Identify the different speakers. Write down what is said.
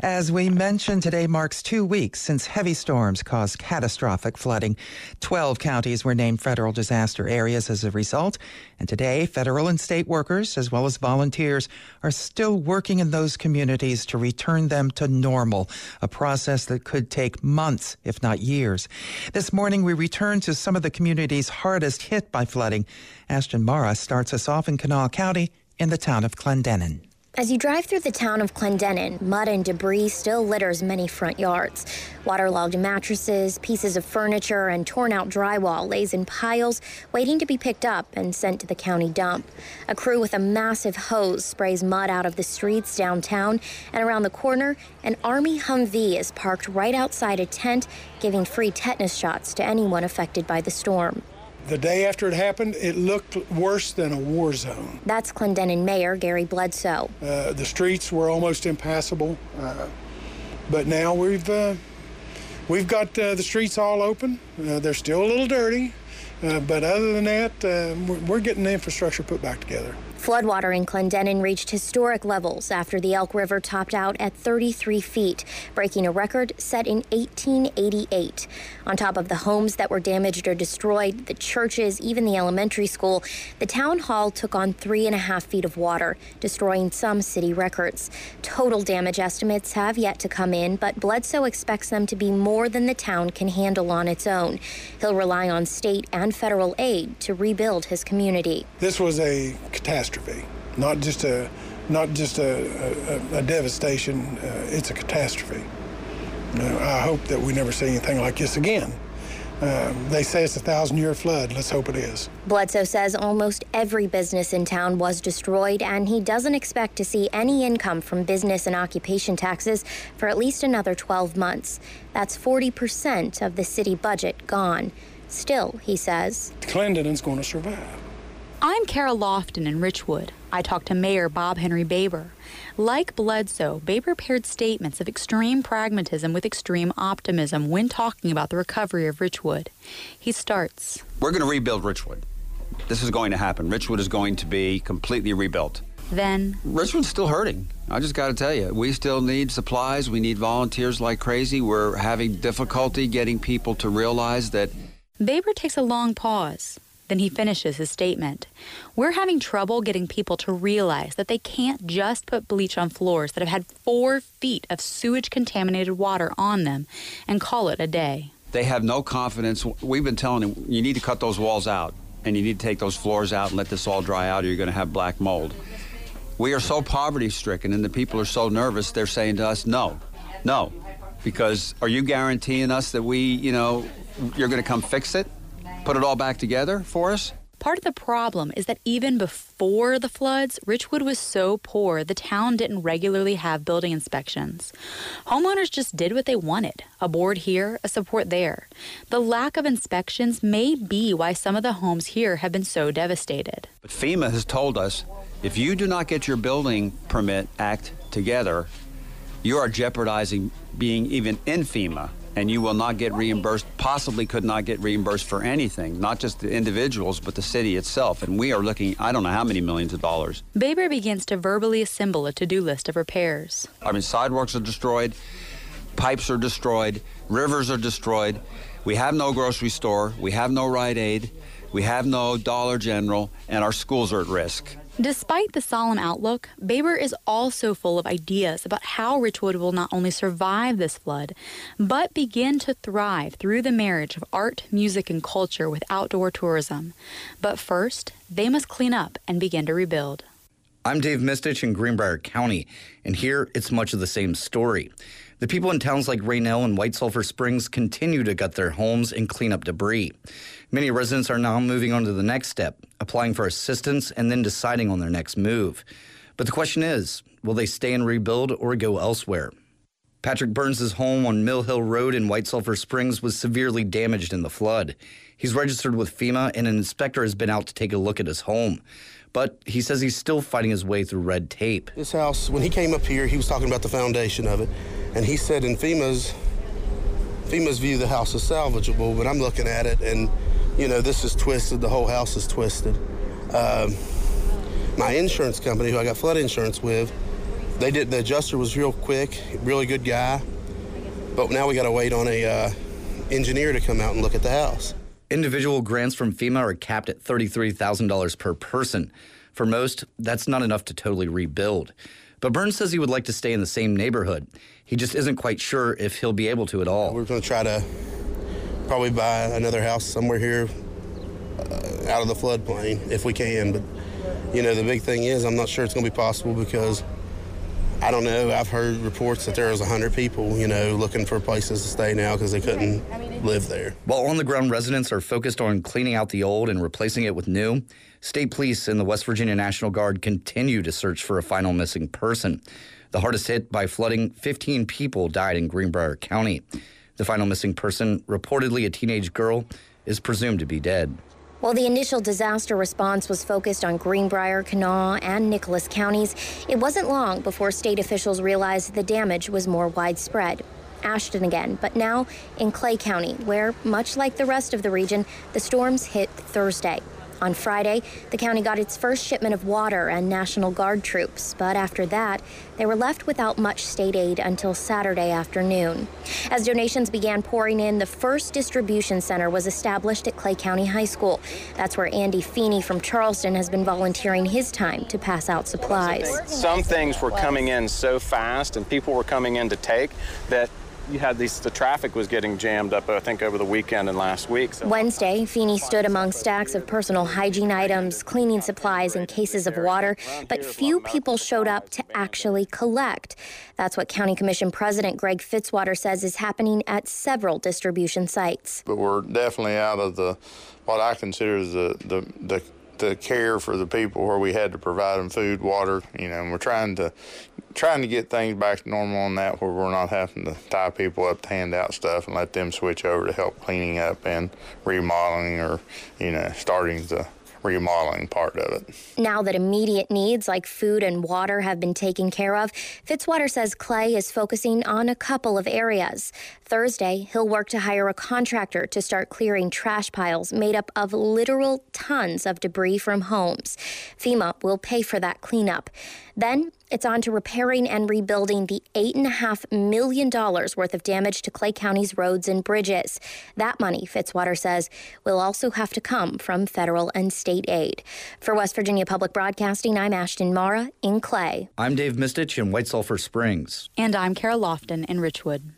Speaker 1: As we mentioned, today marks 2 weeks since heavy storms caused catastrophic flooding. 12 counties were named federal disaster areas as a result. And today, federal and state workers, as well as volunteers, are still working in those communities to return them to normal, a process that could take months, if not years. This morning, we return to some of the communities hardest hit by flooding. Ashton Mara starts us off in Kanawha County in the town of Clendenin.
Speaker 2: As you drive through the town of Clendenin, mud and debris still litters many front yards. Waterlogged mattresses, pieces of furniture, and torn-out drywall lays in piles, waiting to be picked up and sent to the county dump. A crew with a massive hose sprays mud out of the streets downtown, and around the corner, an Army Humvee is parked right outside a tent, giving free tetanus shots to anyone affected by the storm.
Speaker 3: The day after it happened, it looked worse than a war zone.
Speaker 2: That's Clendenin Mayor Gary Bledsoe.
Speaker 3: The streets were almost impassable, but now we've got the streets all open. They're still a little dirty, but other than that, we're getting the infrastructure put back together.
Speaker 2: Floodwater in Clendenin reached historic levels after the Elk River topped out at 33 feet, breaking a record set in 1888. On top of the homes that were damaged or destroyed, the churches, even the elementary school, the town hall took on 3.5 feet of water, destroying some city records. Total damage estimates have yet to come in, but Bledsoe expects them to be more than the town can handle on its own. He'll rely on state and federal aid to rebuild his community.
Speaker 3: This was a catastrophe. Not just a devastation, it's a catastrophe. I hope that we never see anything like this again. They say it's a 1,000-year flood. Let's hope it is.
Speaker 2: Bledsoe says almost every business in town was destroyed, and he doesn't expect to see any income from business and occupation taxes for at least another 12 months. That's 40% of the city budget gone. Still, he says,
Speaker 3: Clendenin's going to survive.
Speaker 4: I'm Kara Lofton in Richwood. I talked to Mayor Bob Henry Baber. Like Bledsoe, Baber paired statements of extreme pragmatism with extreme optimism when talking about the recovery of Richwood. He starts.
Speaker 5: We're going to rebuild Richwood. This is going to happen. Richwood is going to be completely rebuilt.
Speaker 4: Then,
Speaker 5: Richwood's still hurting. I just got to tell you, we still need supplies. We need volunteers like crazy. We're having difficulty getting people to realize that.
Speaker 4: Baber takes a long pause. Then he finishes his statement. We're having trouble getting people to realize that they can't just put bleach on floors that have had 4 feet of sewage-contaminated water on them and call it a day.
Speaker 5: They have no confidence. We've been telling them, you need to cut those walls out, and you need to take those floors out and let this all dry out, or you're going to have black mold. We are so poverty-stricken, and the people are so nervous, they're saying to us, no, because are you guaranteeing us that you're going to come fix it? Put it all back together for us?
Speaker 4: Part of the problem is that even before the floods, Richwood was so poor the town didn't regularly have building inspections. Homeowners just did what they wanted, a board here, a support there. The lack of inspections may be why some of the homes here have been so devastated.
Speaker 5: But FEMA has told us, if you do not get your building permit act together, you are jeopardizing being even in FEMA. And you will not get reimbursed, possibly could not get reimbursed for anything, not just the individuals, but the city itself. And we are looking, I don't know how many millions of dollars.
Speaker 4: Baber begins to verbally assemble a to-do list of repairs.
Speaker 5: Sidewalks are destroyed, pipes are destroyed, rivers are destroyed. We have no grocery store, we have no Rite Aid, we have no Dollar General, and our schools are at risk.
Speaker 4: Despite the solemn outlook, Baber is also full of ideas about how Richwood will not only survive this flood, but begin to thrive through the marriage of art, music, and culture with outdoor tourism. But first, they must clean up and begin to rebuild.
Speaker 6: I'm Dave Mistich in Greenbrier County, and here it's much of the same story. The people in towns like Raynell and White Sulphur Springs continue to gut their homes and clean up debris. Many residents are now moving on to the next step, applying for assistance and then deciding on their next move. But the question is, will they stay and rebuild or go elsewhere? Patrick Burns' home on Mill Hill Road in White Sulphur Springs was severely damaged in the flood. He's registered with FEMA, and an inspector has been out to take a look at his home. But he says he's still fighting his way through red tape.
Speaker 7: This house, when he came up here, he was talking about the foundation of it. And he said in FEMA's view, the house is salvageable, but I'm looking at it and, this is twisted. The whole house is twisted. My insurance company, who I got flood insurance with, The adjuster was real quick, really good guy, but now we got to wait on a engineer to come out and look at the house.
Speaker 6: Individual grants from FEMA are capped at $33,000 per person. For most, that's not enough to totally rebuild. But Burns says he would like to stay in the same neighborhood. He just isn't quite sure if he'll be able to at all.
Speaker 7: We're going to try to probably buy another house somewhere here out of the floodplain if we can. But, the big thing is I'm not sure it's going to be possible because I don't know. I've heard reports that there was 100 people, looking for places to stay now because they couldn't live there.
Speaker 6: While on-the-ground residents are focused on cleaning out the old and replacing it with new, state police and the West Virginia National Guard continue to search for a final missing person. The hardest hit by flooding, 15 people died in Greenbrier County. The final missing person, reportedly a teenage girl, is presumed to be dead.
Speaker 2: While the initial disaster response was focused on Greenbrier, Kanawha, and Nicholas counties, it wasn't long before state officials realized the damage was more widespread. Ashton again, but now in Clay County, where, much like the rest of the region, the storms hit Thursday. On Friday, the county got its first shipment of water and National Guard troops, but after that, they were left without much state aid until Saturday afternoon. As donations began pouring in, the first distribution center was established at Clay County High School. That's where Andy Feeney from Charleston has been volunteering his time to pass out supplies.
Speaker 8: Some things were coming in so fast and people were coming in to take that you had the traffic was getting jammed up, I think, over the weekend and last week. So.
Speaker 2: Wednesday, Feeney stood among stacks of personal hygiene items, cleaning supplies, and cases of water, but few people showed up to actually collect. That's what County Commission President Greg Fitzwater says is happening at several distribution sites.
Speaker 9: But we're definitely out of what I consider the care for the people where we had to provide them food, water, and we're trying to get things back to normal on that where we're not having to tie people up to hand out stuff and let them switch over to help cleaning up and remodeling or, starting the remodeling part of it.
Speaker 2: Now that immediate needs like food and water have been taken care of, Fitzwater says Clay is focusing on a couple of areas. Thursday, he'll work to hire a contractor to start clearing trash piles made up of literal tons of debris from homes. FEMA will pay for that cleanup. Then it's on to repairing and rebuilding the $8.5 million worth of damage to Clay County's roads and bridges. That money, Fitzwater says, will also have to come from federal and state aid. For West Virginia Public Broadcasting, I'm Ashton Mara in Clay.
Speaker 6: I'm Dave Mistich in White Sulphur Springs.
Speaker 4: And I'm Kara Lofton in Richwood.